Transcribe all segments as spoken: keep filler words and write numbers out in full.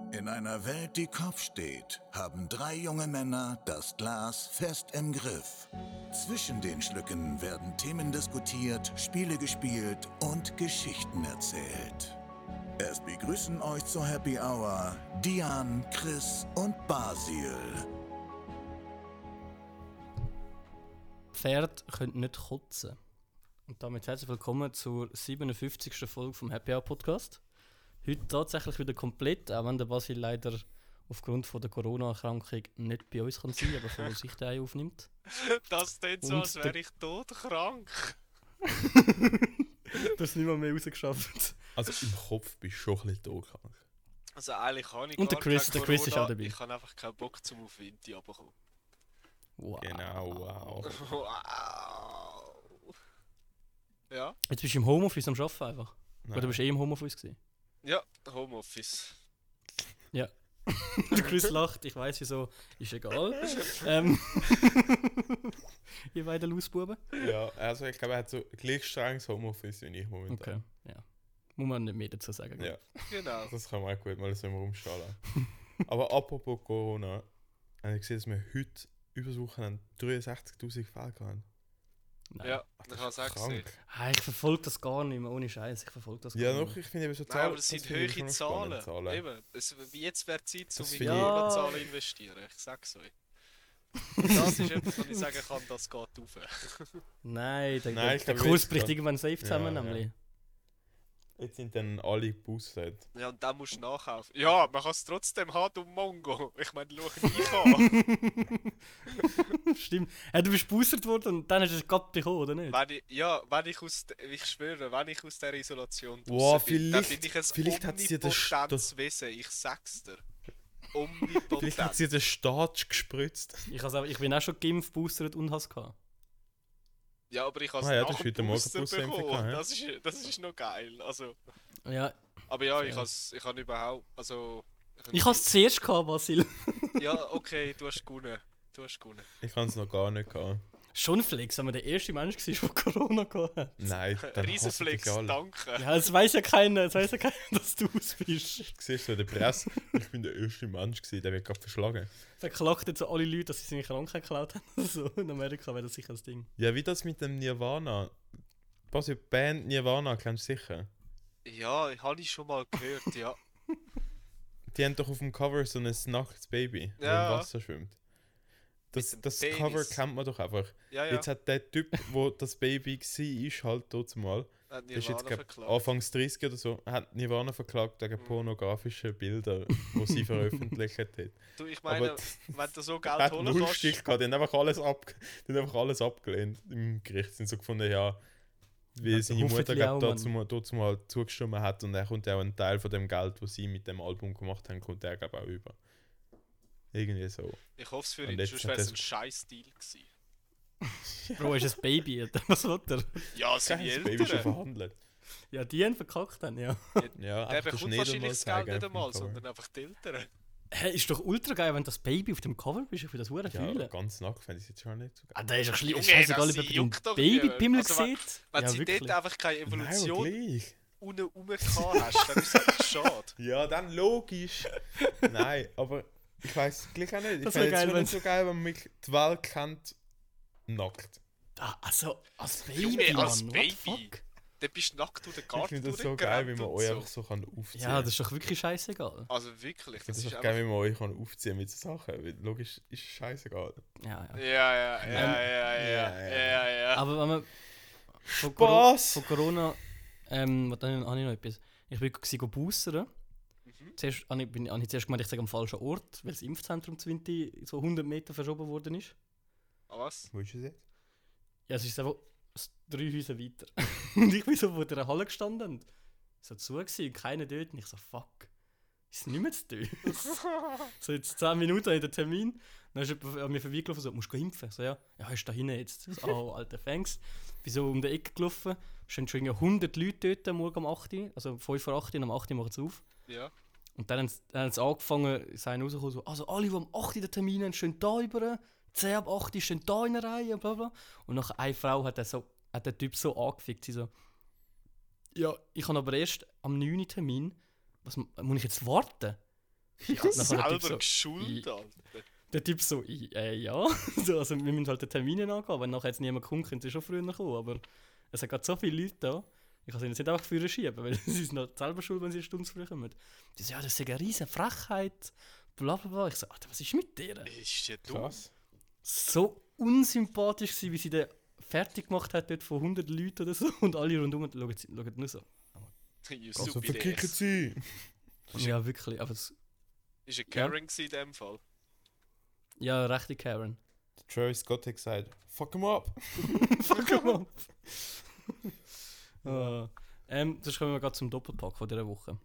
In einer Welt, die Kopf steht, haben drei junge Männer das Glas fest im Griff. Zwischen den Schlücken werden Themen diskutiert, Spiele gespielt und Geschichten erzählt. Es begrüßen euch zur Happy Hour Dian, Chris und Basil. Pferde können nicht kotzen. Und damit herzlich willkommen zur siebenundfünfzigsten Folge vom Happy Hour Podcast. Heute tatsächlich wieder komplett, auch wenn der Basil leider aufgrund von der Corona-Erkrankung nicht bei uns kann sein kann, aber von sich daheim aufnimmt. Das klingt so, Und als wäre ich todkrank. Du hast nicht mal mehr rausgeschafft. Also im Kopf bist du schon ein bisschen todkrank. Also eigentlich kann ich Und gar der Chris, kein der Chris ist Corona. auch dabei. Ich habe einfach keinen Bock zum auf Winti runterkommen. Wow. Genau, wow. Wow. Ja? Jetzt bist du im Homeoffice am Arbeiten einfach. Nein. Oder bist du eh im Homeoffice gewesen? Ja, Homeoffice. Ja. Der Chris lacht, ich weiss wieso, ist egal. ähm. Ihr beiden Lausbuben? Ja, also ich glaube, er hat so gleich strenges Homeoffice wie ich momentan. Okay, ja. Muss man nicht mehr dazu sagen. Ja, Genau. das kann man auch gut mal so im Raum stehen lassen. Aber apropos Corona, habe ich gesehen, dass wir heute über das Wochenende dreiundsechzigtausend Fälle hatten. Nein. Ja, Ach, ich habe es auch gesehen. Ah, ich verfolge das gar nicht mehr, ohne Scheiß. Ich verfolge das Ja, gar noch, nicht ich finde eben so Nein, Zahlen. aber es sind hohe schon Zahlen. spannende Zahlen. Eben, es, jetzt wäre Zeit, um Das in finde ich- Corona-Zahlen zu investieren. Ich sag's euch. Das ist etwas, was ich sagen kann, das geht rauf. Nein, der, Nein, der, ich der glaube, Kurs jetzt bricht grad- irgendwann safe zusammen. Ja, ja. nämlich. Jetzt sind dann alle geboostet. Ja, und dann musst du nachkaufen. Ja, man kann es trotzdem haben, du Mongo. Ich meine, schau mich an. Stimmt. Hey, du bist geboostert worden und dann hast du es gerade bekommen, oder nicht? Wenn ich, ja, wenn ich aus, de- ich schwöre, wenn ich aus der Isolation Wow, draussen bin, dann vielleicht- bin ich ein vielleicht hat sie das St- omnipotentes Wesen, ich sag's dir. Omnipotent. Vielleicht hat sie den Staat gespritzt. Ich, also, ich bin auch schon geimpft, boostert und has gehabt. Ja, aber ich habe Ah ja, es das nach ist dem heute Morgen Booster Booster-Impfung bekommen. gehabt, ja. Das ist, das ist noch geil. Also, Ja, aber ja, ich Ja. has, ich habe überhaupt, also... ich has zuerst gehabt, Basil. Ja, okay, du hast gewonnen. Du hast gewonnen. Ich kann es noch gar nicht gehabt. Schon Flex, wenn man der erste Mensch war, der Corona gehabt hat. Nein, dann Riesenflex, hassen dich alle. danke. Ja, es weiß ja keiner, es weiß ja keiner, dass du es bist. Siehst du in der Presse, ich bin der erste Mensch gewesen, der wird gerade verschlagen. Verklagt jetzt so alle Leute, dass sie seine Krankheit geklaut haben. So, in Amerika wäre das sicher das Ding. Ja, wie das mit dem Nirvana. Was die Band Nirvana, kennst du sicher? Ja, habe ich schon mal gehört, ja. Die haben doch auf dem Cover so ein nacktes Baby, das Ja. im Wasser schwimmt. Das, dem das Penis. Cover kennt man doch einfach. Ja, ja. Jetzt hat der Typ, wo das Baby war, halt dort mal, Hat der ist jetzt Nirvana glaub, verklagt. Anfangs dreißig oder so, hat Nirvana verklagt wegen Mhm. pornografischen Bildern, die sie veröffentlicht hat. Du, ich meine, Aber wenn du so Er Geld hat holen null kannst... Stich gehabt, die haben einfach alles, ab, die haben einfach alles abgelehnt im Gericht. Sie haben so gefunden, ja, wie Ja, seine hoffentlich Mutter glaub, auch, dazu, Mann. mal- dazu mal zugestimmt hat und er kommt ja auch einen Teil von dem Geld, das sie mit dem Album gemacht haben, kommt er glaub, auch über. Irgendwie so. Ich hoffe es für Und ihn, jetzt sonst hat wäre es er- ein scheiß Deal gewesen. Bro, ist ein Baby, Alter. Was will der? Ja, sind die Das Baby schon Eltern. verhandelt. Ja, die haben verkackt dann, ja. Ja, Der einfach den bekommt Schnee wahrscheinlich mal das Geld zeigen nicht auf dem einmal, Cover. sondern einfach die Eltern. Hä, ist doch ultra geil, wenn das Baby auf dem Cover bist. Ich will das hure Ja, fühlen. ganz nackt fände ich es jetzt schon nicht so geil. Ah, da ist doch schlimm. Junge, Scheißegal, das ob jemand juckt ein doch Babypimmel niemand. Also, wenn- sieht. Wenn Ja, sie wirklich. dort einfach keine Nein, aber Evolution gleich. unten rum gehabt hast, dann ist es einfach schade. Ja, dann logisch. Nein, aber ich weiß gleich auch nicht. Ich Das fände wär es geil, schon nicht so geil, wenn man mich die Welt kennt, nackt. Ah, also, als Baby, Junge, als Mann, what Baby. the fuck? Dann bist du nackt durch den Ich Garten finde das so geil, wie man durchgerannt euch und einfach so kann aufziehen Ja, kann. das ist doch wirklich scheißegal. Also wirklich, Ich das finde ist es auch einfach... geil, wie man euch kann aufziehen mit so Sachen. Weil logisch ist es scheißegal. Ja, ja. Ja, ja, ja, ja, ja, ja, ja, ja, ja. Aber wenn man von, Coro Spaß! von Corona, ähm, was dann habe ich noch etwas. Ich bin gsi go boostern. Mhm. Zuerst habe ich, bin, habe ich zuerst gemeint, ich sage am falschen Ort, weil das Impfzentrum zu Winti so hundert Meter verschoben worden ist. Ah, was? Wo ist es jetzt? Ja, es ist einfach s- drei Häuser weiter. Und ich bin so vor der Halle gestanden und so zu gewesen, keiner dort. Und ich so, fuck, ist nicht mehr zu tun. So jetzt zehn Minuten in den Termin. Dann ist jemand an mir vorbeigelaufen und so, musst du impfen? So, ja, ja, ist da hinten jetzt. So, oh, alter Thanks. Bin so um die Ecke gelaufen. Es stehen schon irgendwie hundert Leute dort am Morgen um acht Uhr. Also fünf vor acht Uhr, und um acht Uhr machen sie auf. Ja. Und dann haben sie, dann haben sie angefangen, seien rausgekommen, so, also alle, die um acht Uhr den Termin haben, stehen da über, zehn ab acht Uhr stehen da in der Reihe, bla bla. Und nach einer Frau hat der, so, hat der Typ so angefickt, sie so, ja, ich habe aber erst am neunten Termin, was muss ich jetzt warten? Ich habe Nachher der Typ selber so, geschult, i- Alter. Der Typ so, i- äh, ja. So, also wir müssen halt den Termin angehen, wenn nachher jetzt niemand kommt, können sie schon früher kommen, aber es sind gerade so viele Leute da, ich kann sie jetzt nicht einfach früher schieben, weil sie sind noch selber schuld, wenn sie eine Stunde zu früh kommen. Die so, ja, das ist eine riesige Frechheit, bla bla bla. Ich so, Alter, was ist mit dir? Ist ja dumm. Krass. So unsympathisch gewesen, wie sie den fertig gemacht hat dort von hundert Leuten oder so und alle rundum schauen, sie- schauen nur so. You Also stupid verkicken ass. sie! Ja, wirklich, aber es, Ist ein Karen gewesen in dem Fall. ja, rechte Karen. Travis Scott hat gesagt, fuck him up! Fuck him up. Ah. Ähm, das kommen wir gerade zum Doppelpack von dieser Woche.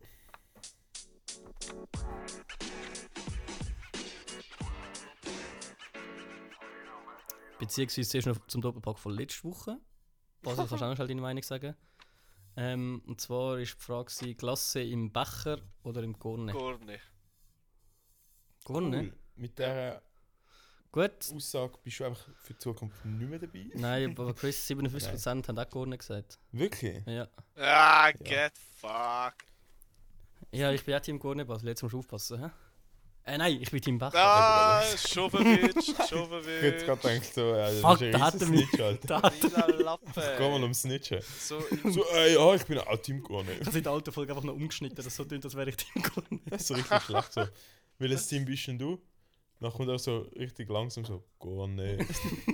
Beziehungsweise zuerst noch zum Doppelpack von letzter Woche. Basil, kannst du auch noch schnell deine Meinung sagen? Ähm, und zwar war die Frage, gewesen, Glasse im Becher oder im Gorne? Gar nicht. Gorne? Cool. Mit dieser Gut. Aussage bist du einfach für die Zukunft nicht mehr dabei. Nein, aber Chris, siebenundfünfzig Prozent haben auch Gorne gesagt. Wirklich? Ja. Ah, get fuck. Ja, ich bin auch Team Gorne, Basil, jetzt musst du aufpassen. Hä? Äh, nein, ich bin Team Becher. Ah, schon verwitscht, schon Ich hätte gerade verwitscht. gedacht, so, ja, das Fuck, ist da ein hat riesen er mich- Snitch, Alter. Da hat Lila Lappe. Geh mal ums Snitchen. So, im- So, ey, ja, ich bin auch Team Gorne. Ich habe in der alten Folge einfach noch umgeschnitten, dass es so tönt, als wäre ich Team Gorne. Das ist so richtig schlecht so. Welches Team bist denn du? Dann kommt auch so richtig langsam so, Gorne.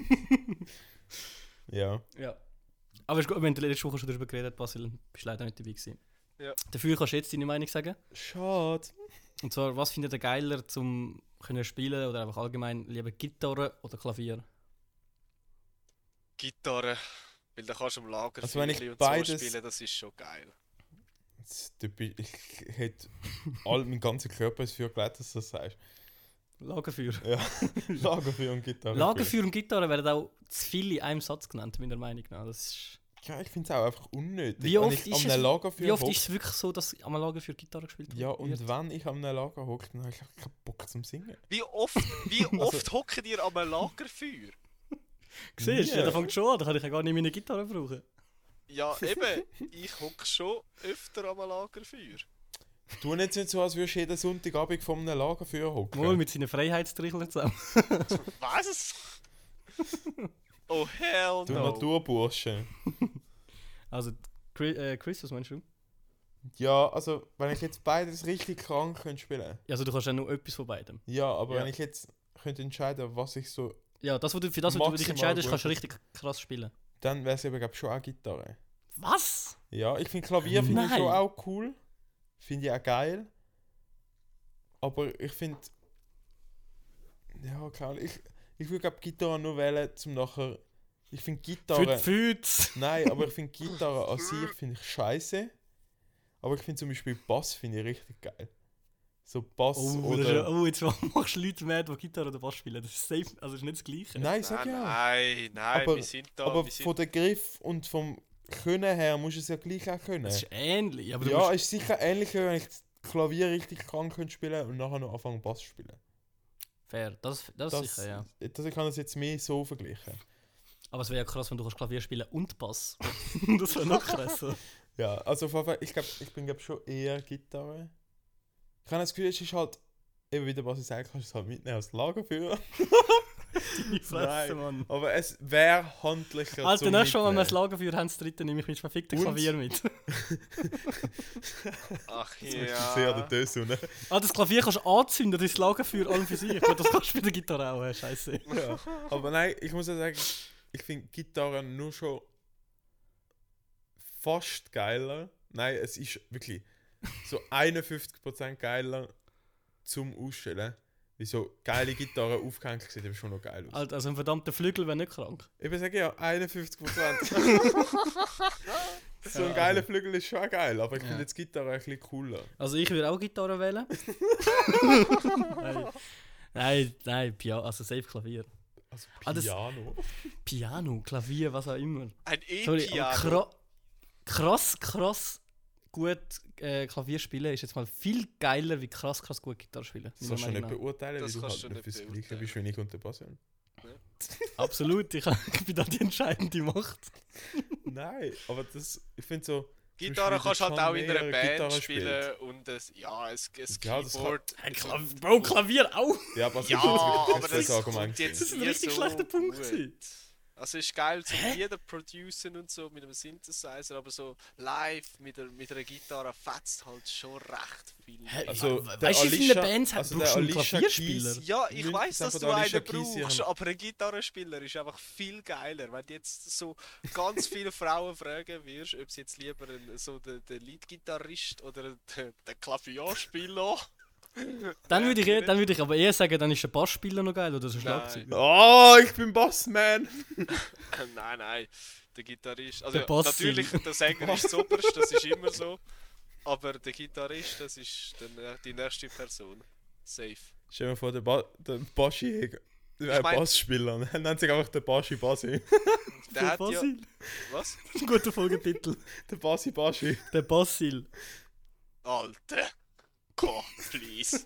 Ja. Ja. Aber ist gut, wir haben letzte Woche schon darüber geredet, Basil, bist leider nicht dabei gewesen. Ja. Dafür kannst du jetzt deine Meinung sagen. Schade. Und zwar, was findet ihr geiler zum können spielen oder einfach allgemein lieber Gitarre oder Klavier? Gitarre. Weil da kannst du am Lager Also wenn ich und beides- so spielen, das ist schon geil. Das- da bin- Ich hätte all meinen ganzen Körper dafür gelegt, dass du das sagst. Lagerfeuer. Ja. Lagerfeuer und Gitarre. Lagerfeuer und Gitarre werden auch zu viel in einem Satz genannt, meiner Meinung nach. Das ist, Ja, ich finde es auch einfach unnötig. Wie Wenn oft ich ist an einem es- Lagerfeuer wie oft hock- ist es wirklich so, dass am Lagerfeuer Gitarre gespielt wird? Ja, und wenn ich an einem Lager hocke, dann habe ich einfach keinen Bock zum Singen. Wie oft, wie oft hocken ihr am Lagerfeuer? Siehst du, Nie. da fängt schon an, da kann ich ja gar nicht meine Gitarre brauchen. Ja, eben. Ich hocke schon öfter am Lagerfeuer. Du nicht so, als würdest du jeden Sonntagabend vor einem Lagerfeuer hocken. Mal mit seinen Freiheitstricheln zusammen. Was? Oh hell Du no. Naturbursche. Also, Chris, äh, Chris, was meinst du? Ja, also, wenn ich jetzt beides richtig krank könnte spielen. Ja, also du kannst ja nur etwas von beidem. Ja, aber Ja. wenn ich jetzt könnte entscheiden, was ich so. Ja, das, was du, für das, was du dich Maximal entscheidest, kannst du gut. richtig krass spielen. Dann wäre es eben, glaube ich, schon auch Gitarre. Was? Ja, ich finde Klavier finde ich Nein. schon auch cool. Finde ich auch geil. Aber ich finde. Ja, keine Ahnung. Ich, ich würde, glaube Gitarre nur wählen, zum nachher. Ich finde Gitarre. Füt, Nein, aber ich finde Gitarre an sich finde ich scheiße. Aber ich finde zum Beispiel Bass finde ich richtig geil. So Bass Oh, das ist, ja- oder. oh, jetzt machst du Leute mad, die Gitarre oder Bass spielen. Das ist safe, also das ist nicht das Gleiche. Nein, sag Nein, ja. nein, nein, Aber- wir sind da. Aber wir sind von der Griff und vom Können her musst du es ja gleich auch können. Das ist ähnlich, aber du Ja, musst, ist sicher ähnlicher, wenn ich das Klavier richtig krank könnte spielen und nachher noch anfangen Bass zu spielen. fair, das, das, Das, sicher, ja. das, ich kann das jetzt mehr so vergleichen. Aber es wäre ja krass, wenn du kannst Klavier spielen und Bass. Das wäre noch krasser. Ja, also auf jeden Fall, ich glaube, ich bin glaub, schon eher Gitarre. Ich habe das Gefühl, es ist halt, eben wieder was ich sage, kannst du es halt mitnehmen als Lagerfeuer. Die Fresse, Mann. Aber es wäre handlicher Alter, zum nächstes Mal, wenn wir das Mitnehmen. Lagerfeuer haben, das dritte, nehme ich mein verficktes Und? Klavier mit. Ach Das möchte ich sehr ja. der Döse, ne? Ah, das Klavier kannst du anzünden, das Lagerfeuer an und für sich. Gut, das kannst du bei der Gitarre auch, äh, scheiße. Ja. Aber nein, ich muss ja sagen, ich finde Gitarre nur schon fast geiler. Nein, es ist wirklich so einundfünfzig Prozent geiler zum Ausstellen. Wie so geile Gitarre aufgehängt sieht eben schon noch geil aus. Alter, also ein verdammter Flügel wäre nicht krank. Ich würde sagen, ja, einundfünfzig Prozent. So ein Ja, geiler also- Flügel ist schon geil, aber ich Ja. finde jetzt Gitarre ein bisschen cooler. Also ich würde auch Gitarre wählen. nein, nein, nein, Pia also safe Klavier. Also Ah, das- Piano. Piano, Klavier, was auch immer. Ein Sorry, aber E-Piano. kra krass, krass gut äh, Klavier spielen ist jetzt mal viel geiler wie krass, krass gut Gitarre spielen. Das kannst du meiner nicht Meinung beurteilen, Das weil du kannst halt du nicht nicht fürs Gleiche beurteilen. bist wie ich und der Basil. nach. Absolut, ich, ich bin da die entscheidende Macht. Nein, aber das, ich finde so, Gitarre kannst du halt auch in einer Mayer Band Gitarre spielen spielt. und ein, ja, ein, ein Ja, das Keyboard. Hey, Klav Bro, Klavier auch! Ja, aber, Ja, das aber das Argument kommt jetzt Das ist ein nie richtig so schlechter Punkt gut. gewesen. Also ist geil zum Lieder producen und so mit einem Synthesizer, aber so live mit, der, mit einer Gitarre fetzt halt schon recht viel. Hä, mehr. Also, Weißt der du, wie viele Alicia- Bands hat- also brauchst der du einen Alicia Klavierspieler? Keys- Ja, ich Nicht weiß, einfach dass der du einen Alicia Keys hier brauchst, haben. aber ein Gitarrenspieler ist einfach viel geiler. Wenn du jetzt so ganz viele Frauen fragen wirst, ob sie jetzt lieber einen, so den, den Leadgitarrist oder den, den Klavierspieler. Dann würde ich, eh- dann würd ich aber eher sagen, dann ist der Bassspieler noch geil oder der Schlagzeug. Oh, ich bin Bossman! Nein, nein, der Gitarrist. Also Der Bassi. natürlich, der Sänger ist das Oberste, das ist immer so. Aber der Gitarrist, das ist dann äh, die nächste Person. Safe. Stell dir vor, der, ba der Baschi, der Ich mein- Bassspieler, ne? Nennt sich einfach der Baschi Bassi. Der hat ja. Basil. Was? Ein guter Folgetitel. Der Bassi Baschi. Der Basil. Alter. Komm, please.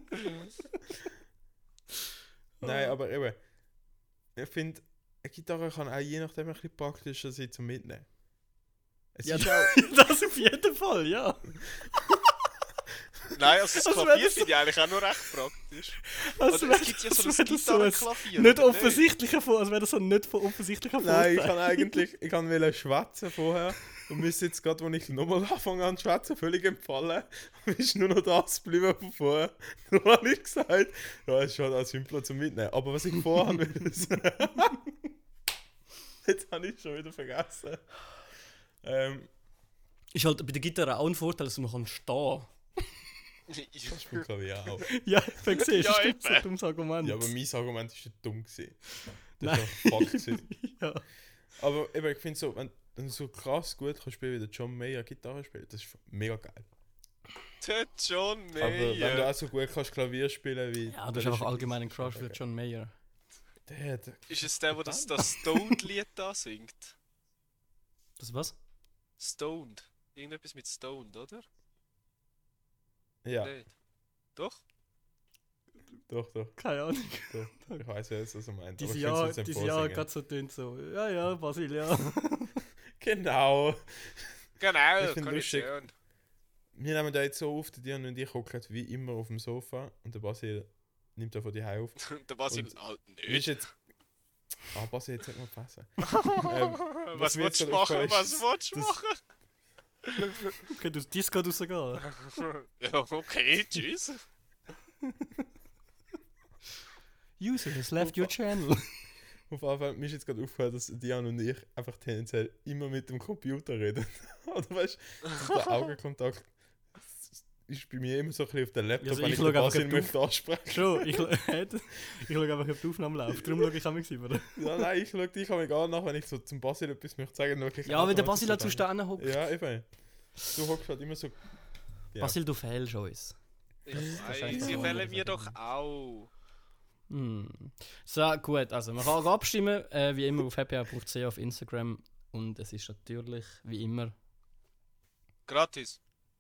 Nein, aber eben, ich finde, eine Gitarre kann auch je nachdem ein bisschen praktischer sein zum Mitnehmen. Es Ja, ist auch, das auf jeden Fall, ja. Nein, also das Also Klavier wenn das- finde ich eigentlich auch noch recht praktisch. Also, Oder es gibt ja so als ein wäre das so ein Gitarrenklavier. nicht oder offensichtlicher Vor, als wäre das so ein nicht von offensichtlicher nein, ich Vorteil. kann eigentlich, ich kann wollte schwätzen vorher und mir ist jetzt gerade, als ich nochmal anfange an zu schwätzen, völlig empfallen. Und ist nur noch das geblieben von vorher. Darum habe ich gesagt, ja, es ist schon auch simpler zum Mitnehmen. Aber was ich vorher will sagen, jetzt habe ich es schon wieder vergessen. Ähm, Ist halt bei der Gitarre auch ein Vorteil, dass man kann stehen. das ist beim Klavier auch. Ja, wenn du siehst, Ja, stimmt so eben. ein dummes Argument. Ja, aber mein Argument war nicht dumm. Gewesen. Das Nein. war Fakt. Gewesen. Ja. Aber eben, ich finde so, wenn, wenn du so krass gut kannst spielen wie der John Mayer Gitarre spielt, das ist mega geil. Der John Aber wenn du Mayer. auch so gut kannst Klavier spielen wie... Ja, das ist einfach allgemein ein Crush für John Mayer. Der, der, Ist es der, der das, das Stoned-Lied da singt? Das was? Stoned. Irgendetwas mit Stoned, oder? ja, Nicht? Doch? doch, doch, Keine Ahnung. doch. Ich weiß, wer es also meint. Dieses aber ich Jahr, kann's jetzt nicht dieses Jahr vorsingen. gerade so tönt so. Ja, ja, Basil, ja. Genau. Genau, Ich find kann ich lustig. sehen. Wir nehmen da jetzt so auf, der Dian und ich hocken wie immer auf dem Sofa und der Basil nimmt da von die auf. Der Basil Und- halt Wie ist nicht. jetzt... Ah, Basil, jetzt hat man gefressen. ähm, Was mir willst du jetzt machen? gerade Was aufgefallen willst du das- machen? Okay, du Disco rausgehen. Ja, okay, tschüss. User has left your channel. Auf jeden Fall, mir ist jetzt gerade aufgefallen, dass Dian und ich einfach tendenziell immer mit dem Computer reden. Oder weißt du, der Augenkontakt ist bei mir immer so ein bisschen auf den Laptop, Also wenn ich ich schau den einfach Basil auf- möchte ansprechen. Schon, ich, ich schaue einfach, ob die Aufnahme läuft. Darum schaue ich einmal über. Ja, nein, ich schaue dich auch gar nach, wenn ich so zum Basil etwas möchte sagen. schaue ich Ja, einfach, weil der was Basil er halt zu so stehen hockt. denkt. Ja, eben. Du hockst halt immer so... Ja. Basil, du fehlst uns. Ich wahrscheinlich weiß, das sie auch wählen anders mir doch sagen. auch. Hm. So, gut, also man kann auch abstimmen, äh, wie immer auf happy hour punkt c h auf Instagram. Und es ist natürlich, wie immer, Gratis.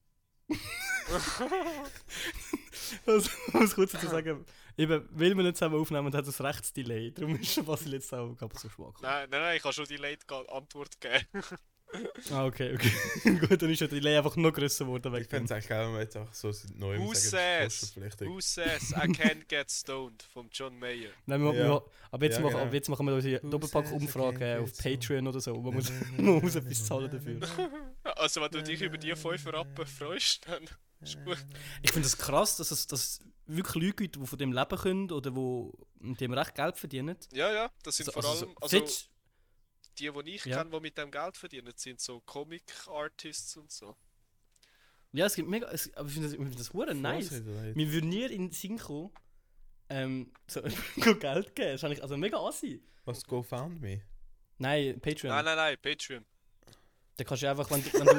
also, ich muss kurz dazu sagen, eben, weil wir nicht zusammen aufnehmen, hat es rechts Delay. Darum ist der Basil jetzt auch glaub, so schwach. Nein, nein, nein, ich habe schon die Late-Antwort gegeben. Ah, okay, okay. Gut, dann ist der Delay einfach noch grösser geworden. Ich Wegen fände dem. es eigentlich geil, wenn wir jetzt einfach so neu Who sagen, says? kostenpflichtig. Who says I can't get stoned? Vom John Mayer. Nein, wir, Ja. wir, aber jetzt, Ja, machen, genau. aber jetzt machen wir unsere Who Doppelpack-Umfrage says I auf can't get Patreon oder so, wo man muss, man muss etwas zahlen dafür. Also wenn du dich über die fünf Rappen freust, dann ist gut. Ich finde es krass, dass es, dass es wirklich Leute gibt, die von dem leben können oder die mit dem recht Geld verdienen. Ja, ja, das sind Also, vor also, allem... so- Also, jetzt- die, die ich Ja. kenne, die mit dem Geld verdienen, sind so Comic-Artists und so. Ja, es gibt mega. Es, aber ich finde das, ich find das hure nice. Wir würden nie in den Sinn kommen, ähm, so, Geld geben. Das ist eigentlich also mega assi. Was, GoFundMe? Nein, Patreon. Nein, nein, nein, Patreon. Da kannst du einfach, wenn, du- wenn du.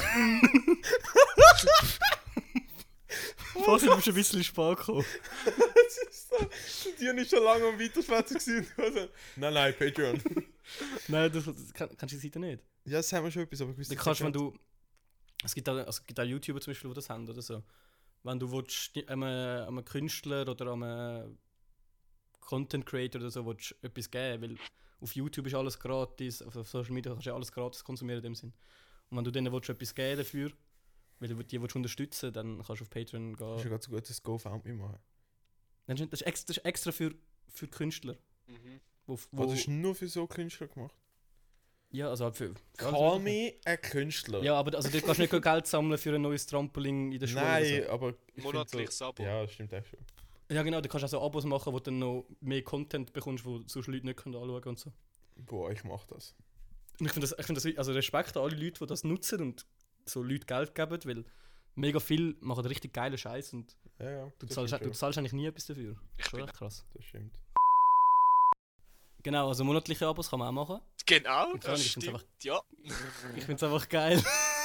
Was, du bist ein bisschen spät gekommen. Das ist so... Die haben schon lange am Weiterschwätzen gewesen. Also, nein, nein, Patreon. Nein, das, das kann, kannst du die Seite nicht. Ja, das haben wir schon etwas, aber ich wüsste Du kannst, wenn du. Es gibt auch, also es gibt auch YouTuber zum Beispiel, die das haben oder so. Wenn du willst, einem, einem Künstler oder einem Content Creator oder so willst, etwas geben, weil auf YouTube ist alles gratis, auf Social Media kannst du ja alles gratis konsumieren in dem Sinn. Und wenn du denen willst, etwas geben dafür, weil du die willst unterstützen, dann kannst du auf Patreon Das ist ja gehen. gerade so gut, das GoFundMe machen. Das ist, das ist extra, das ist extra für, für Künstler. Mhm. Wo, wo, Oh, das ist nur für so Künstler gemacht. ja, also halt für, für alles Call Mögliche. me ein Künstler. Ja, aber also, du kannst nicht Geld sammeln für ein neues Trampolin in der Schule. Nein, Oder aber. ich Monatliches find Abo. Ja, das stimmt auch schon. so. Ja, genau, du kannst auch so Abos machen, wo du dann noch mehr Content bekommst, wo sonst Leute nicht können anschauen können und so. Boah, ich mach das. Und ich finde das, ich find das, also Respekt an alle Leute, die das nutzen und so Leute Geld geben, weil mega viel machen richtig geile Scheiß und Ja, ja. du das zahlst, stimmt du schon. zahlst eigentlich nie etwas dafür. Ich Schon bin- echt krass. Das stimmt. Genau, also monatliche Abos kann man auch machen. Genau, Und das ich find's stimmt. einfach- Ja. Ich finde es einfach geil.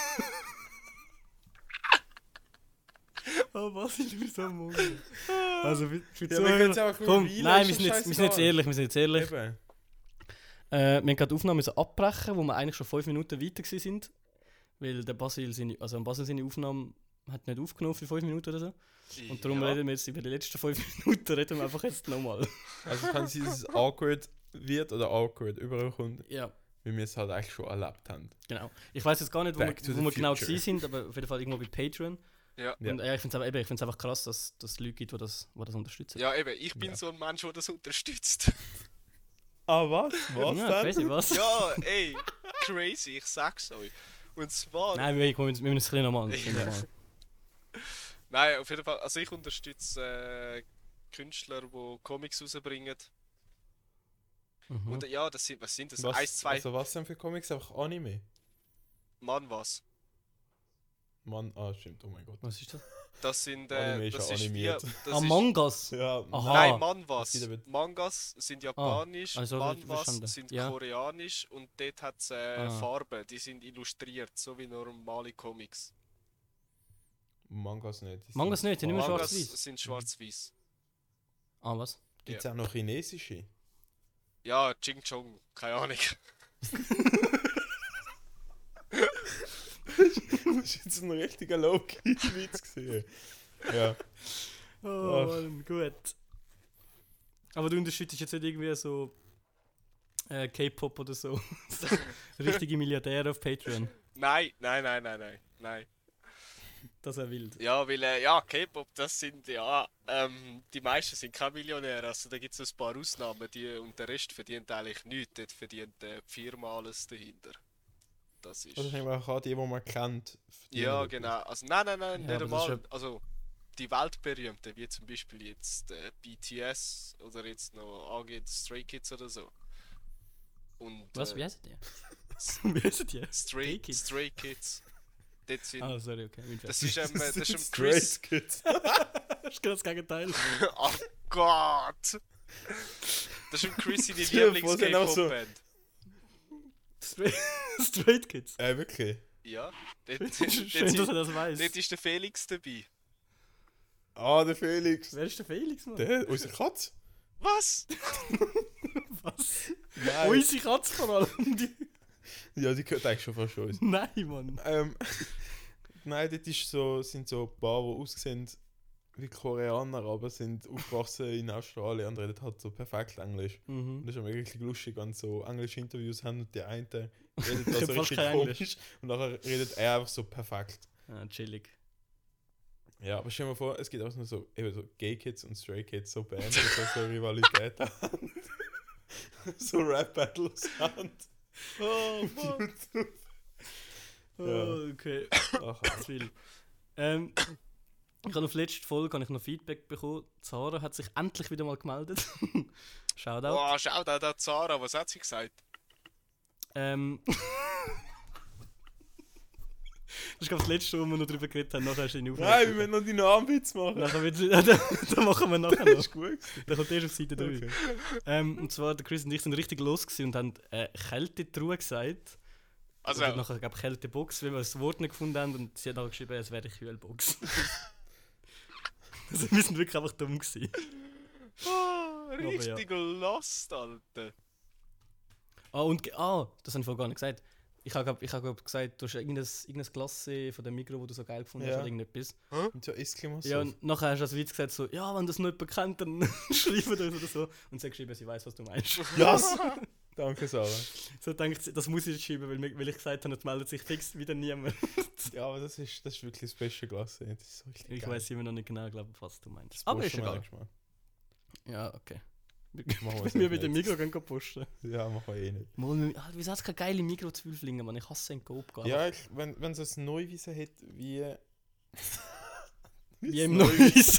Oh, was ist mir so mummel? Also, für, für die Ja, wir Zuhörer- können's auch Komm, revealen, nein, ist wir doch sind, jetzt, wir sind jetzt scheißegal. ehrlich, wir sind jetzt ehrlich. Eben. Äh, wir haben gerade die Aufnahme müssen abbrechen, wo wir eigentlich schon fünf Minuten weiter gewesen sind. Weil der Basil seine, also Basil seine Aufnahme hat nicht aufgenommen für fünf Minuten oder so. Und darum ja. reden wir jetzt über die letzten fünf Minuten, reden wir einfach jetzt nochmal. Also kann es sein, dass es awkward wird oder awkward überkommt, Ja, wie wir es halt eigentlich schon erlebt haben. genau. Ich weiß jetzt gar nicht, wo wir, Back to wo the wir genau future. gewesen sind, aber auf jeden Fall irgendwo bei Patreon. Ja. Ja. Und ja, ich finde es einfach, eben, ich find's einfach krass, dass dass es Leute gibt, die das, die das unterstützen. Ja, eben, ich bin Ja. so ein Mensch, der das unterstützt. Ah, was? Was ja, denn? crazy, was? Ja, ey, crazy, ich sag's euch. Und zwar. Nein, wir, wir müssen wir müssen es ein bisschen nochmal. Ja. Nein, auf jeden Fall. Also ich unterstütze äh, Künstler, die Comics rausbringen. Mhm. Und ja, das sind, was sind das? Was, Eins, zwei, Also was denn für Comics? Einfach Anime? Mann was. Mann, ah stimmt, oh mein Gott. Was ist das? Das sind, äh, Anime ist das ja ist wie, animiert. das Among Us. Ja, Aha. Nein, Mann was. Das gibt aber- Mangas sind japanisch, also Mann richtig was verstanden. sind Ja. koreanisch und dort hat es äh, Ah. Farben, die sind illustriert, so wie normale Comics. Mangas nicht. die Mangas sind nicht, die sind immer Farben. Mangas schwarz-weiß. sind schwarz-weiß. Ah, was? Gibt's auch noch chinesische? Ja, Ching Chong, keine Ahnung. Das ist jetzt ein richtiger Low-Key-Witz gesehen. Ja. Oh, Ach. Mann, gut. Aber du unterstützt jetzt nicht irgendwie so äh, K-Pop oder so. So richtige Milliardäre auf Patreon. Nein, nein, nein, nein, nein, nein. Das wäre wild. Ja, weil, äh, ja, K-Pop, das sind, ja, ähm, die meisten sind keine Millionäre, also da gibt es ein paar Ausnahmen, die, und der Rest verdient eigentlich nichts, dort verdient äh, die Firma alles dahinter. Das ist... Also nehmen wir auch an, die, die man kennt. verdienen Ja, etwas. genau, also nein, nein, nein, Ja, nicht aber das ist einmal, also die weltberühmten, wie zum Beispiel jetzt äh, B T S oder jetzt noch A G Stray Kids oder so. Und, Was? äh, Wie heißt die? Wie heißt die? Stray, Stray Kids? Stray Kids. Dort sind, Ah, sorry, okay. mein das Fehler. ist, ähm, das ist ein Straight Chris. Kids. Das ist genau das Gegenteil. Oh Gott! Das ist ein Chris seine Stell dir vor, sie haben auch so- Lieblings-K-Pop-Band. Straight, Straight Kids. Äh, wirklich? Ja, dort, dort, Schön, dort, dass er sind- das weiß. dort ist der Felix dabei. Ah, der Felix. Wer ist der Felix, Mann? Der, unsere Katze? Was? Was? Nein. Unsere Katze vor allem. Die... Ja, die gehört eigentlich schon fast uns. Nein, Mann. Ähm, nein, dort ist so, sind so ein paar, die aussehen wie Koreaner, aber sind aufgewachsen in Australien und reden halt so perfekt Englisch. Und Mhm. das ist immer richtig lustig, wenn sie so englische Interviews haben und der eine redet da Ich so hab fast richtig kein komisch Englisch. und nachher redet er einfach so perfekt. Ah, chillig. Ja, aber stell dir mal vor, es gibt auch noch so, eben so Gay Kids und Stray Kids, so Bands, die so, so Rivalität haben. So Rap-Battles haben. Oh, Auf YouTube. Oh, okay. Ach, Zu viel. Ähm, ich habe auf der letzten Folge habe ich noch Feedback bekommen. Zara hat sich endlich wieder mal gemeldet. Shoutout. Boah, schau da, da Zara, was hat sie gesagt? Ähm, das ist glaube ich das letzte, wo wir noch darüber geredet haben. Nachher hast du ihn nein, wir müssen noch die Namenwitz machen. Nachher wird dann, dann machen wir nachher Das noch. ist gut. Der kommt erst auf Seite drei. Okay. Ähm, und zwar, der Chris und ich sind richtig los gewesen und haben äh, Kältetruhe gesagt. Also, Und nachher gab Kältebox, weil wir das Wort nicht gefunden haben und sie hat auch geschrieben, es wäre Kühlbox. Also wir sind wirklich einfach dumm gewesen. oh, ja. richtig lost, Alter. Ah, und ge- ah, das habe ich vorher gar nicht gesagt. Ich habe ich hab, glaub, gesagt, du hast irgendein, irgendein Klasse von dem Migros, das du so geil gefunden hast, Ja. oder irgendetwas. Und so Eskimos. Ja, und nachher hast du als Witz gesagt, so, ja, wenn das noch jemand kennt, dann schreibt uns oder so. Und sie hat geschrieben, sie weiß, was du meinst. Yes! Das Danke, Sarah. So denkt sie, das muss ich jetzt schieben, weil, mir- weil ich gesagt habe, jetzt meldet sich fix wieder niemand. Ja, aber das ist, das ist wirklich das beste Glas. Das ist so richtig Ich geil. weiß immer noch nicht genau, glaub, was du meinst. Das Aber ist posten wir egal. nächstes Mal. Ja, okay. Machen wir Wir es mit dem nicht. Mikro gehen posten. Ja, machen wir eh nicht. Mal, wir- ah, wieso hat es keine geile Mikro-Zwölflinge, man? Ich hasse den Coop gar Ja, ich, wenn, wenn es ein Neuwiesen hat, wie... Wie im Neues.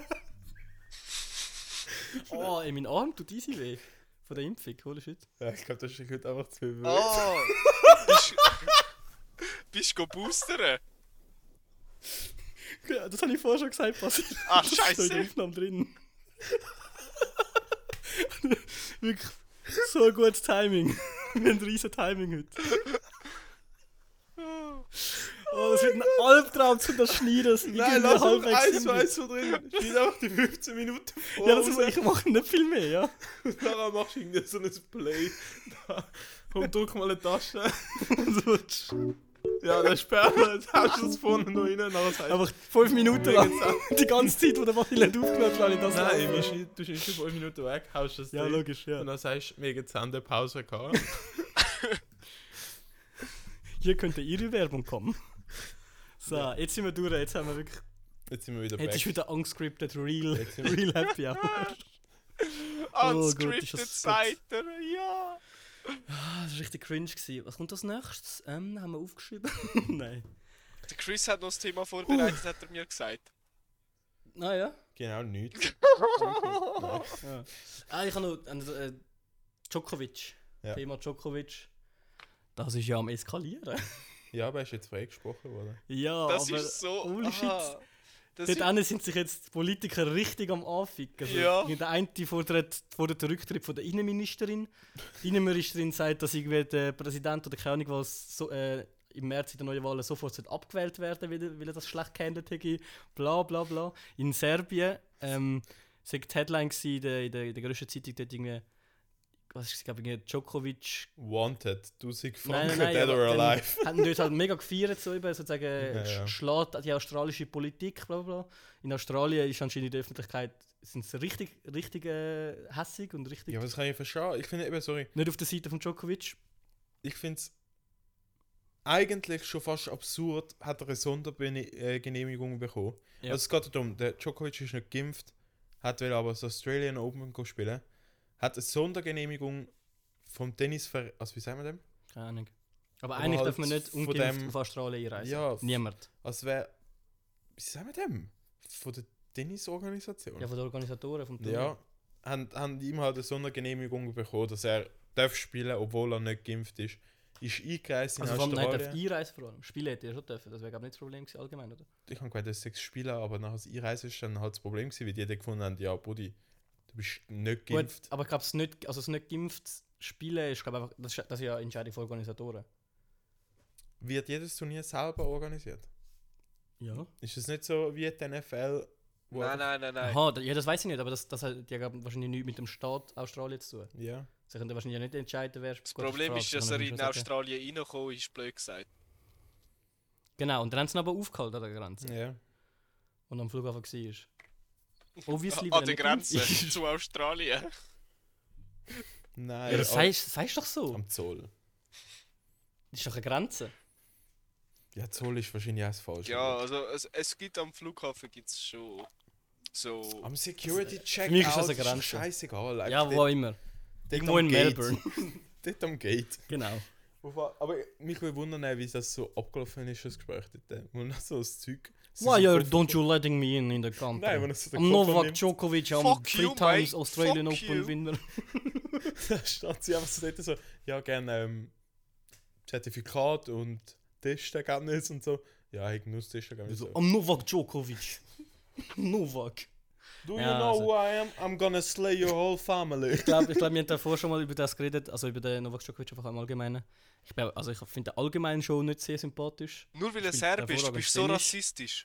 Oh, ey, mein Arm tut easy weh. Von der Impfung, holy shit. Ja, ich glaube, das ist heute einfach zu viel. Oh! bist, bist du boostern? Ja, das habe ich vorher schon gesagt, Basil. Ah, Das ist so in der scheiße! Aufnahme drin. Wirklich so ein gutes Timing. Wir haben ein riesen Timing heute. Oh, das wird ein Albtraum zu das Schneiden. Das Nein, lass uns halbwegs eins hin zu eins so drin. Schneid einfach die fünfzehn Minuten vor. Ja, das ist, ich mache nicht viel mehr, ja. Und nachher machst du irgendwie so ein Play. Da. Komm, drück mal eine Tasche. Ja, der Sperr, jetzt hast du es vorne noch rein. Nachher sagst du, Aber fünf Minuten lang. Die ganze Zeit, wo der Basil nicht aufgehört hat, habe ich das nein, laufen. wir schneiden- du schneidest fünf Minuten weg, haust das Ja, drin. logisch, ja. Und dann sagst du, wir haben jetzt eine Pause gehabt. Hier könnte ihre Werbung kommen. So, jetzt sind wir durch. Jetzt haben wir wirklich. Jetzt sind wir wieder Jetzt ist back. wieder unscripted, real, Jetzt sind wir- real happy hour. Unscripted ist das Seite, ja! Ah, das war richtig cringe gewesen. Was kommt als nächstes? Ähm, haben wir aufgeschrieben? Nein. Der Chris hat noch das Thema vorbereitet, hat er mir gesagt. Ah ja. Genau, nichts. ja. Ah, ich habe noch äh, Djokovic. Ja. Thema Djokovic. Das ist ja am Eskalieren. Ja, aber er ist jetzt freigesprochen worden. Ja, Das aber ist so. holy shit. aha. Das Dort ist, hinten sind sich jetzt die Politiker richtig am Anficken. Also, Ja. Der eine fordert, fordert den Rücktritt von der Innenministerin. Die Innenministerin sagt, dass irgendwie der Präsident oder keine Ahnung was so, äh, im März in der neuen Wahlen sofort sollte abgewählt werden, weil, er- weil er das schlecht gehandelt hätte. Bla bla bla. In Serbien ähm, war die Headline gewesen, in der, in der, in der grössten Zeitung dort irgendwie, was ist es, glaube ich, Djokovic. Wanted, tausend Nein, Franken, nein, nein, dead aber or dann alive. haben dort halt mega gefeiert, so eben, sozusagen, Ja, sch- ja. schlägt die australische Politik, bla bla bla. In Australien ist anscheinend in der Öffentlichkeit sind sie richtig, richtig äh, hässig und richtig Ja, was kann ich verstehen? Ich finde eben, sorry, nicht auf der Seite von Djokovic. ich finde es eigentlich schon fast absurd, hat er eine Sondergenehmigung bekommen. Ja. Also es geht darum, der Djokovic ist nicht geimpft, hat will aber das Australian Open go spielen, hat eine Sondergenehmigung vom Tennisverein, also wie sagen wir dem? Keine Ahnung. Aber, Aber eigentlich halt darf man nicht von ungeimpft dem- auf Australien einreisen. Ja, f- Niemand. Als wäre, wie sagen wir dem? Von der Tennisorganisation? Ja, von den Organisatoren vom Turnier. Ja, haben, haben ihm halt eine Sondergenehmigung bekommen, dass er darf spielen, obwohl er nicht geimpft ist. Ist eingereist in Also vor allem nicht auf Australien. Einreisen vor allem. Spielen hätte er schon dürfen, das wäre glaube ich nicht das Problem gewesen, allgemein, oder? Ich habe gemeint, dass sechs Spieler, aber nachher das Einreisen ist dann halt das Problem gewesen, weil die dann gefunden haben, ja, Buddy, du bist nicht Gut, geimpft. aber ich glaube, das nicht, also das nicht geimpft Spielen ist, glaube einfach, das ist, das ist ja eine Entscheidung von Organisatoren. Wird jedes Turnier selber organisiert? Ja. Ist es nicht so wie die N F L? Wo nein, nein, nein, nein. Aha, da- ja, das weiß ich nicht, aber das, das hat ja glaub, wahrscheinlich nichts mit dem Staat Australien zu tun. Ja. Sie können wahrscheinlich ja nicht entscheiden, wer Das Problem ist, dass er in Australien reingekommen ist, blöd gesagt. Genau, und dann haben sie ihn aber aufgehalten an der Grenze. Ja. Und am Flughafen war. Obviously, An weil er der nicht Grenze geimpft ist. zu Australien. Nein, Ja, das am- sagst, sagst doch so. am Zoll. Das ist doch eine Grenze. Ja, Zoll ist wahrscheinlich auch das Falsche. Ja, also es, es gibt am Flughafen gibt's schon so. Am Security Check Für mich ist das eine ist doch Grenze. scheißegal. Einfach Ja, dort- wo immer. dort Irgendwo am in Gate. Melbourne. Dort am Gate. Genau. Aber mich würde wundern, wie das so abgelaufen ist, das Gespräch dort. Wo noch so das Zeug... Why are don't you letting me in in the country? Nein, wenn er so den I'm Kopf Novak annimmt. Djokovic, I'm Fuck three you, times mate. Australian Fuck Open you. Winner. Da steht sie einfach so dort so, ja, gerne ähm, Zertifikat und Testergebnis und so. Ja, ich muss Testergebnis. So, So. I'm Novak Djokovic. Novak. Do you Ja, know also- who I am? I'm gonna slay your whole family. Ich glaube, ich glaub, wir haben davor schon mal über das geredet, also über den Novak Djokovic einfach im Allgemeinen. Ich, glaub, also ich finde den allgemein schon nicht sehr sympathisch. Nur weil er Ich bin Serb ist, hervorragend bist du so Finnisch. rassistisch.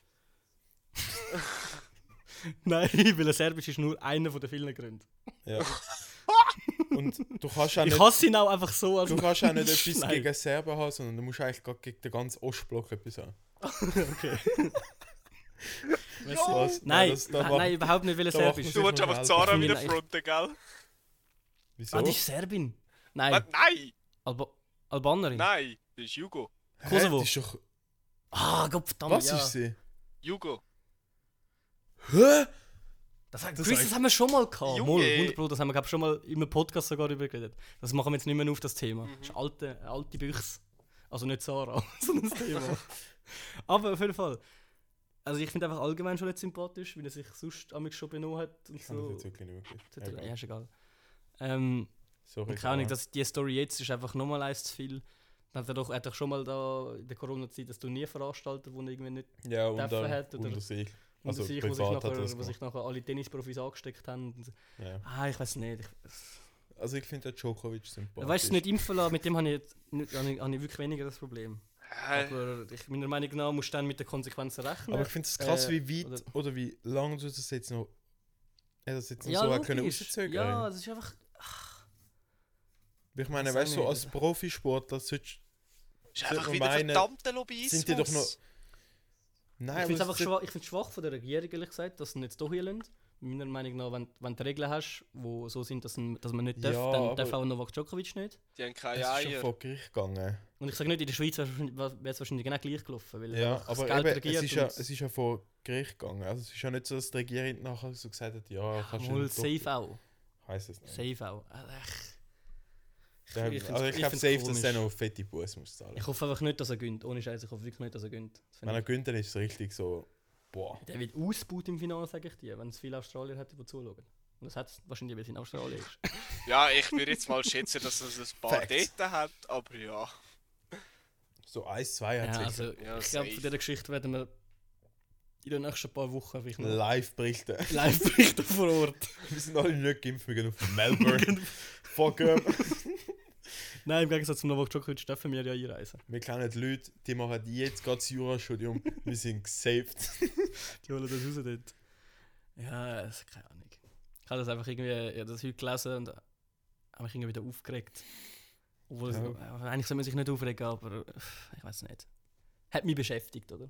Nein, weil er Serbisch ist nur einer von den vielen Gründen. Ja. Und du kannst auch Ich nicht, hasse ihn auch einfach so. Als du kannst auch nicht etwas Nein. gegen Serben haben, sondern du musst eigentlich gerade gegen den ganzen Ostblock etwas haben. Okay. Weißt du? Was? Nein, das, da nein, macht- nein, überhaupt nicht, weil er da Serbisch macht ist. Du man willst sich einfach noch Zara helfen. wieder Ich- fronten, gell? Wieso? Ah, die ist Serbin. Nein. Was? Nein! Alba Albanerin? Nein! Das ist Jugo. Kosovo. Hä, das ist doch... Ah, Gott verdammt, Was ja. ist sie? Jugo. Hä? Das, das, Das Chris, heißt- das haben wir schon mal gehabt. Junge. Mal, hundert Pro, das haben wir glaub, schon mal in einem Podcast sogar darüber geredet. Das machen wir jetzt nicht mehr auf das Thema. Mhm. Das ist alte, eine alte Büchse. Also nicht Sarah, sondern das Thema. Aber auf jeden Fall. Also ich finde einfach allgemein schon nicht sympathisch, wie er sich sonst amigs schon benommen hat. Und Ich kann das so. jetzt wirklich nicht wirklich. Ja, Egal. ist egal. Ähm, Sorry. und keine Ahnung, dass die Story jetzt ist einfach nochmal eins zu viel. Dann hat er doch, er hat doch schon mal da in der Corona-Zeit das Turnier veranstaltet, wo er irgendwie nicht Ja, dürfen unter, hat, oder- unter sich. unter Also sich, wo sich, privat hat er nachher, das wo gemacht. sich nachher alle Tennisprofis angesteckt haben. Und so. Ja. Ah, ich weiß nicht. Ich, Also ich finde der Djokovic sympathisch. weißt du, nicht impfen lassen, mit dem habe ich, jetzt nicht, habe ich, habe ich wirklich weniger das Problem. Äh, Aber ich, meiner Meinung nach musst du dann mit den Konsequenzen rechnen. Aber ich finde es krass, Äh, wie weit oder- oder, wie lange du das jetzt noch... Er das jetzt noch ja, so hat logisch. können rauszögern. Ja, das ist einfach... Ich meine, Das weißt du, auch so nicht. als Profisportler solltest ist sollte einfach man wieder meinen, verdammter Lobbyismus. sind die doch noch... Nein, Ich finde es aber einfach schwach, ich find's schwach von der Regierung, ehrlich gesagt, dass sie nicht hier lassen. Meiner Meinung nach, wenn, wenn du Regeln hast, die so sind, dass, dass man nicht Ja, darf, dann aber- darf auch Novak Djokovic nicht. Die haben es keine ist schon Eier. vor Gericht gegangen. Und ich sage nicht, in der Schweiz wäre es wahrscheinlich genau gleich gelaufen, weil Ja, einfach das aber Geld eben, regiert es, ist ja, und- es ist ja vor Gericht gegangen. Also es ist ja nicht so, dass die Regierung nachher so gesagt hat, ja, kannst du Mal nicht safe auch. Ich weiss es nicht. Safe auch. Also, ich, Der, ich find's- also ich ich glaube find's safe, dass komisch. er noch fette Buß muss zahlen. ich hoffe einfach nicht, dass er gönnt. Ohne Scheiß, ich hoffe wirklich nicht, dass er gönnt. Das Wenn find er ich- gönnt, dann ist es richtig so, boah. Der wird ausgebaut im Finale, sage ich dir, wenn es viele Australier hätte, die zuschauen. Und das hat es wahrscheinlich, weil es in Australien ist. Ja, ich würde jetzt mal schätzen, dass es ein paar Facts. Daten hat, aber ja. So eins, zwei hat Ja, sicher also, Ja, ich glaube, safe. von dieser Geschichte werden wir in den nächsten paar Wochen vielleicht noch live berichten. live berichten vor Ort. Wir sind alle nicht geimpft, wir gehen auf Melbourne. Fuck up. Nein, im Gegensatz zum Novak Djokovic dürfen wir ja einreisen. Wir kennen die Leute, die machen jetzt gerade das Jurastudium. Wir sind gesaved. Die holen das raus dort. Ja, also, keine Ahnung. Ich habe das einfach irgendwie, ich habe das heute gelesen und habe mich irgendwie wieder aufgeregt. Obwohl, es, Ja. äh, eigentlich soll man sich nicht aufregen, aber äh, ich weiß nicht. Hat mich beschäftigt, oder?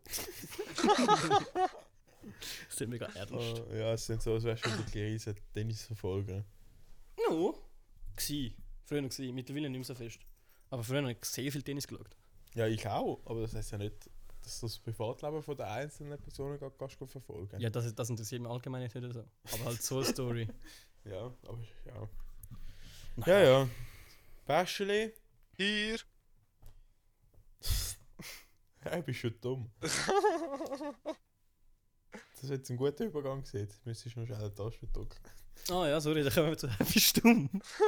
Das tut mir gar ernst. Oh, ja, es sind so, als wärst du wirklich riesen Tennisverfolger. No. Gsi. Früher gsi. Mittlerweile nicht mehr so fest. Aber früher habe ich sehr viel Tennis geschaut. Ja, ich auch, aber das heisst ja nicht, dass du das Privatleben von der einzelnen Personen gar kannst du verfolgen. Ja, das, das interessiert mich allgemein nicht so. Aber halt so eine Story. Ja, aber ja. Nein. Ja, ja. Bäscheli? Hier. Ja, ich bin schon dumm. Das ist jetzt ein guter Übergang gesehen. Jetzt müsstest du noch schnell eine Taste drücken. Ah ja, sorry, dann kommen wir zu Happy Stumm.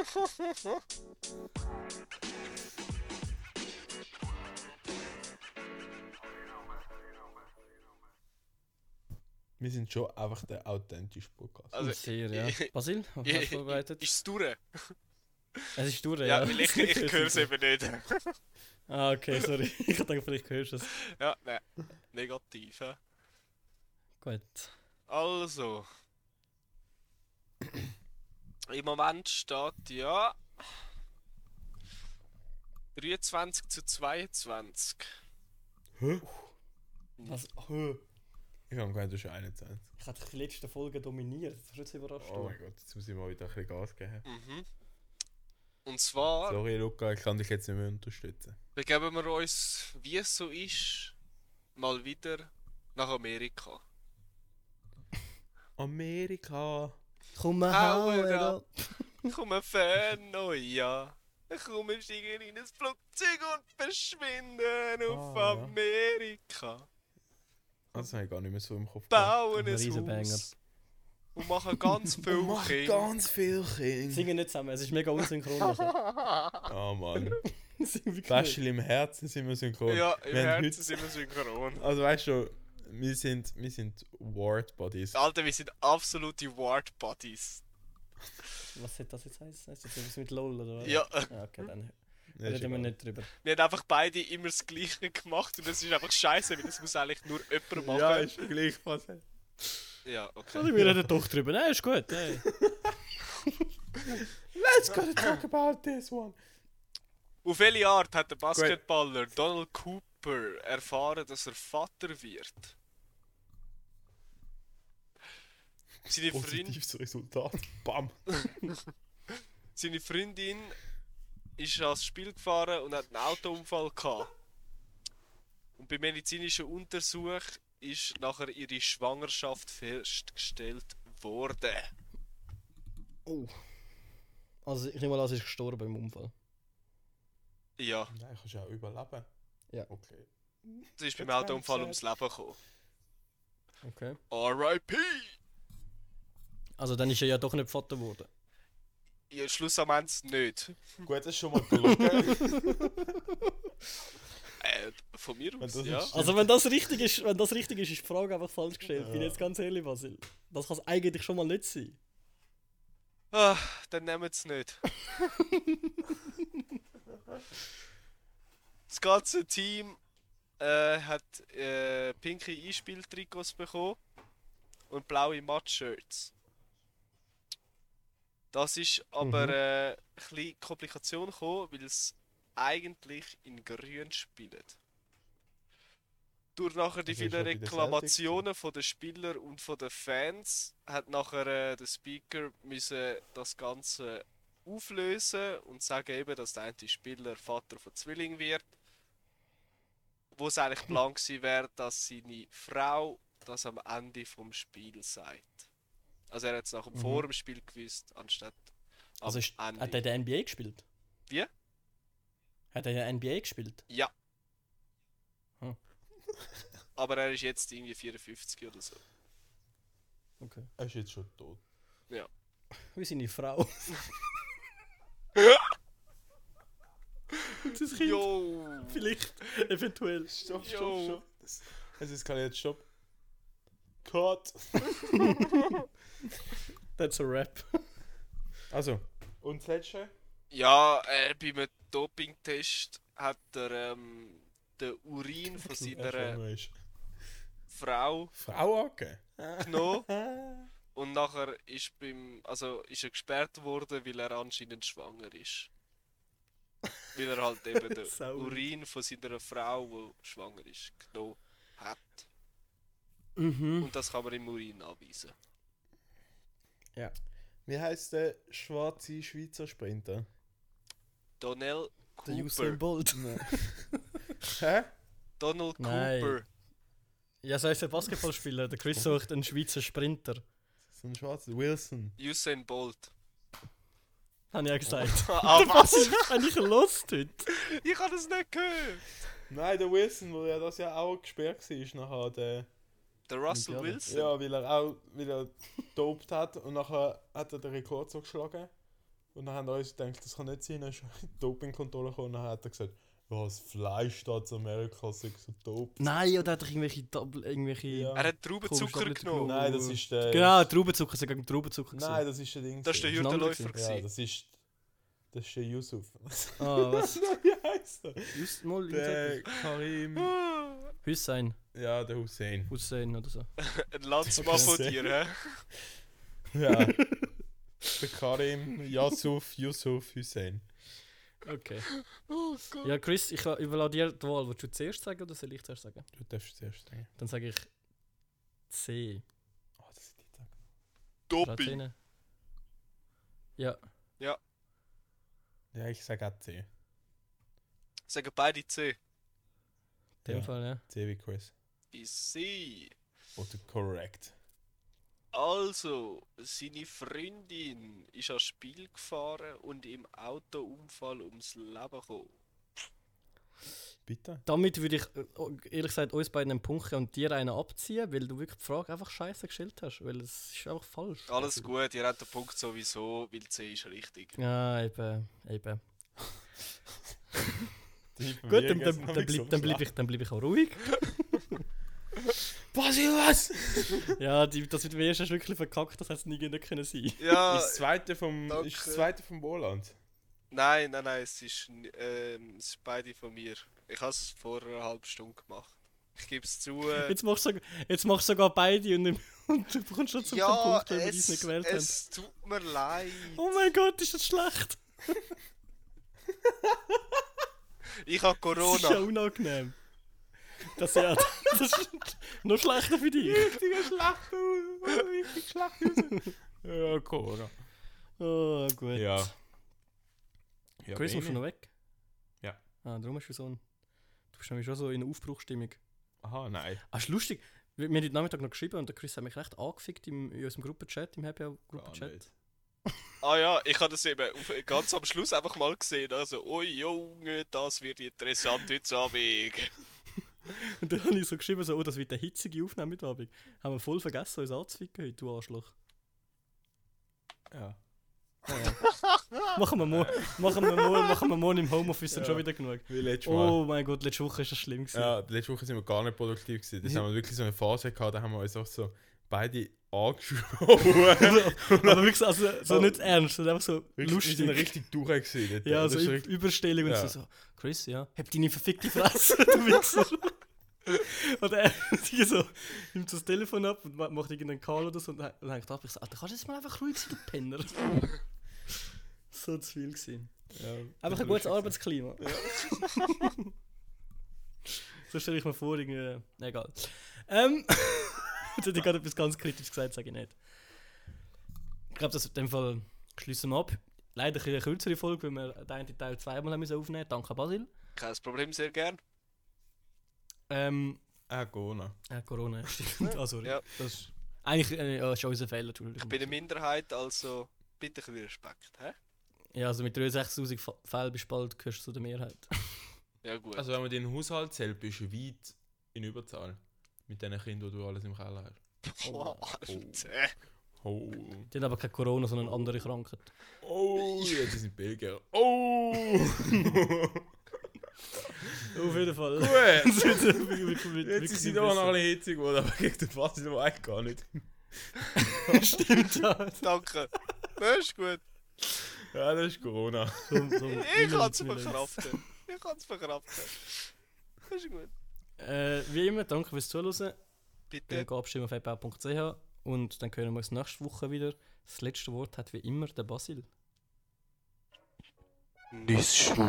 Wir sind schon einfach der authentische Podcast. Also, Sehr, ja. ich- Basil, was hast du vorbereitet? Ist es durch? Es ist durch, Ja, ja. weil ich, ich höre es eben nicht. Ah, okay, sorry. Ich dachte, vielleicht hörst du es. Ja, nein. Negativ. hä? Gut. Also. Im Moment steht ja dreiundzwanzig zu zweiundzwanzig. Hä? Was? Ich habe gemeint, du bist einundzwanzig. Ich hatte die letzte Folge dominiert. Das ist jetzt überrascht. Oh mein Gott, jetzt muss ich mal wieder ein bisschen Gas geben. Mhm. Und zwar Sorry, Luca, ich kann dich jetzt nicht mehr unterstützen. begeben wir uns, wie es so ist, mal wieder nach Amerika. Amerika. Komm mal Hauen hauen ab. ab. Komm, Fan, oh ja. Komm, wir steigen in ein Flugzeug und verschwinden auf Ah, ja. Amerika. Das habe ich gar nicht mehr so im Kopf. Bauen Ein ein Riesenbanger. Haus. Und machen ganz viel Mach Kinder. ganz viel Kinder. Singen nicht zusammen, es ist mega unsynchron. nachher. Oh Mann. Singen wirklich nicht. Bäschel im Herzen sind wir synchron. Ja, im Wir haben Herzen sind wir synchron. Also weißt du, wir sind, wir sind Ward Buddies. Alter, wir sind absolute Ward Buddies. Was soll das jetzt heißen? Heißt das etwas mit LOL oder was? Ja, Ah, okay, dann Ja, ist reden wir egal. nicht drüber. wir haben einfach beide immer das Gleiche gemacht und das ist einfach scheiße, weil das muss eigentlich nur jemand machen. Ja, ist gleich was. Ja, okay. Also, wir reden doch drüber. Nein, ist gut. Hey. Let's go to talk about this one. Auf welche Art hat der Basketballer Donald Cooper erfahren, dass er Vater wird? Seine, Freund, Positives Resultat. Bam. seine Freundin ist ans Spiel gefahren und hat einen Autounfall gehabt. Und beim medizinischen Untersuch ist nachher ihre Schwangerschaft festgestellt worden. Oh. Also ich nehme mal an, sie ist gestorben im Unfall. Ja, Nein, kannst du auch überleben. Ja. Okay. sie ist beim That's Autounfall sad. ums Leben gekommen. Okay. R I P! Also dann ist er ja doch nicht Vater geworden. Ja, schlussendlich nicht. Gut, das ist schon mal gelogen. Äh, von mir Wenn aus, das ja. nicht Also wenn das richtig ist, wenn das richtig ist, ist die Frage einfach falsch gestellt. Bin jetzt ganz ehrlich, Basil. Das kann es eigentlich schon mal nicht sein. Ah, dann nehmen wir es nicht. Das ganze Team äh, hat äh, pinke Einspieltrikots bekommen und blaue Matt-Shirts. Das ist aber Mhm. äh, ein bisschen Komplikation gekommen, weil es eigentlich in grün spielt. Durch nachher die Also ist vielen ja bei den Reklamationen von den Spielern und von den Fans hat nachher äh, der Speaker müssen das Ganze auflösen und sagen eben, dass der eine Spieler Vater von Zwilling wird. Wo es eigentlich Plan gewesen wäre, dass seine Frau das am Ende vom Spiel sagt. Also er hat es nach dem Mhm. vor dem Spiel gewusst, anstatt am Also ist, Ende. hat er in der N B A gespielt? Wie? Hat er in der N B A gespielt? Ja. Hm. Aber er ist jetzt irgendwie vierundfünfzig oder so. Okay. Er ist jetzt schon tot. Wie seine Frau. Und sein Kind. Jo! Vielleicht, eventuell. Stopp, stopp, Jo. stopp. Das- Es ist gerade jetzt Stopp. Cut. That's a rap. Also, und das letzte? Ja, äh, beim Dopingtest hat er ähm, den Urin von Er seiner schwanger ist. Frau Frau angegeben? genommen und nachher ist, beim, also ist er gesperrt worden, weil er anscheinend schwanger ist. Weil er halt eben den Sau. Urin von seiner Frau, die schwanger ist, genommen hat. Mhm. Und das kann man im Urin anweisen. Ja. Wie heisst der schwarze Schweizer Sprinter? Donnell Der Usain Cooper. Bolt. Hä? Donald Nein. Cooper. Ja, so heißt der Basketballspieler. Der Chris sucht einen Schweizer Sprinter. So ein schwarzer Wilson. Usain Bolt. Habe ich ja gesagt. Ah, Der was? Basil ist eigentlich lost heute. Ich habe das nicht gehört. Nein, der Wilson, wo ja das ja auch gesperrt war, ist nachher der... Der Russell Olympiade. Wilson. Ja, weil er auch wieder dopt hat und nachher hat er den Rekord so geschlagen. Und dann haben wir uns gedacht, das kann nicht sein, dann ist er in die Dopingkontrolle gekommen und dann hat er gesagt, ja, das Fleisch da zu Amerika sei so dope. Nein, oder hat er irgendwelche Double, irgendwelche... Ja. Er hat Traubenzucker Komisch, genommen. Nein, das ist der... Genau, Traubenzucker, sie gegen Traubenzucker. Nein, das ist der Ding. Das ist der gewesen. Hürdenläufer. Ja, Ja, gewesen. das ist... Das ist der Yusuf. Ah, was? Wie heisst er? Just mal Der Karim... Hussein. Ja, der Hussein. Hussein oder so. Ein Landsmann von dir, hä? Ja. Der Karim, Yusuf, Yusuf, Hussein. Okay. Oh Gott. Ja, Chris, ich überlasse dir die Wahl. Willst du zuerst sagen oder soll ich zuerst sagen? Du darfst zuerst sagen. Dann sage ich C. Oh, das ist die Tag. Doping. Zähne. Ja. Ja, ich sage auch C. Sagen beide C. In dem Ja. Fall, ja. C wie Chris. Ist sie. Oder correct. Also, seine Freundin ist ans Spiel gefahren und im Autounfall ums Leben gekommen. Bitte? Damit würde ich äh, ehrlich gesagt uns beiden einen Punkt geben und dir einen abziehen, weil du wirklich die Frage einfach scheiße gestellt hast. Weil es ist einfach falsch. Alles gut, ihr habt den Punkt sowieso, weil C ist richtig. Ja, eben. eben. Die Gut, dann, verwirren dann, jetzt dann, noch bleib, so dann, bleib ich, dann bleib ich auch ruhig. Basil, was? Ja, die, das mit dem ersten ist wirklich verkackt, das hätte es nie nicht können sein. Ja, Ist das zweite vom, danke. ist das zweite vom Wohland? nein, nein, nein, es ist, n- ähm, es ist beide von mir. Ich habe es vor einer halben Stunde gemacht. Ich gebe es zu. Äh, Jetzt machst du sogar, jetzt machst du sogar beide und, und du bekommst schon zum ja, Punkt, weil wir dies es, nicht gewählt es tut mir leid. haben. Oh mein Gott, ist das schlecht. Ich habe Das ist ja Corona. unangenehm. Das, ja, das ist noch schlechter für dich. Richtiger schlechter, richtig schlecht. Ja, Corona. Oh, gut. Ja. Ja, Chris, musst du wenig. noch weg? Ja. Ah, darum hast du so ein... Du bist nämlich schon so in einer Aufbruchstimmung. Aha, nein. Ah, ist lustig. Wir, wir haben heute Nachmittag noch geschrieben und der Chris hat mich recht angefickt im, in unserem Gruppenchat, im Happy Hour Gar Gruppenchat. nicht. Ah ja, ich habe das eben auf, ganz am Schluss einfach mal gesehen. Also, oh Junge, das wird interessant heute Abend. Und dann habe ich so geschrieben, so, oh, das wird eine hitzige Aufnahme mit Abend. Haben wir voll vergessen, uns anzuficken heute, du Arschloch. Ja. Ja, ja. machen wir morgen, machen wir morgen, machen wir morgen im Homeoffice dann Ja. schon wieder genug. Wie letztes Mal. Oh mein Gott, letzte Woche ist das schlimm gewesen. Ja, letzte Woche sind wir gar nicht produktiv gewesen. Das Ja. haben wir wirklich so eine Phase gehabt, da haben wir uns auch so beide angeschaut. Aber wirklich so, also, so Oh. nicht ernst, sondern einfach so Wir lustig. sind richtig durch gewesen. dort. Ja, Das so ist Ü- richtig- Überstellung und Ja. so, so, Chris, ja, hab deine verfickte Fresse, du Wichser. Und er zieht so, nimmt so das Telefon ab und ma- macht irgendeinen Call oder so und dann und hängt ab. Ich so, Alter, kannst du jetzt mal einfach ruhig sein, du Penner? So zu viel gewesen. Ja, Einfach das ein gutes ist Arbeitsklima. So stelle ich mir vor, irgendwie. Egal. Ähm. Jetzt hätte ich gerade etwas ganz Kritisches gesagt, sage ich nicht. Ich glaube, das in dem Fall schließen wir ab. Leider eine kürzere Folge, weil wir den einen Teil zweimal haben müssen aufnehmen. Danke, Basil. Kein Problem, sehr gern. Ähm. Ah, Corona. Äh, Corona, ja, stimmt. Ah, sorry. Ja. Das ist eigentlich äh, ja, ist unser Fehler, Ich Entschuldigung. bin eine Minderheit, also bitte ein bisschen Respekt. Hä? Ja, also mit dreiundsechzigtausend Fa- Fällen bist du bald gehörst du zu der Mehrheit. Ja, gut. Also wenn man den Haushalt zählt, bist du weit in Überzahl. Mit den Kindern, die du alles im Keller hast. Boah, Alter. Oh. Die haben aber kein Corona, sondern andere Krankheit. Oh, ja, die sind Belgier. Oh! Auf jeden Fall. Gut! Das wird wirklich- wirklich- Jetzt wirklich sind sie nicht doch noch besser. ein bisschen hitzig geworden, aber gegen den Basil war ich gar nicht. Stimmt, ja. Danke. Das ist gut. Ja, das ist Corona. So, so, Ich kann es wir lernen- verkraften. Ich kann es verkraften. Das ist gut. Äh, wie immer, danke fürs Zuhören. Bitte. Bitte abstimmen auf f b a punkt c h und dann hören wir uns nächste Woche wieder. Das letzte Wort hat wie immer der Basil. Nüssschuh.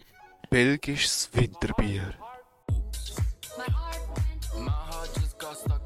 Belgisches Winterbier. My heart just got stuck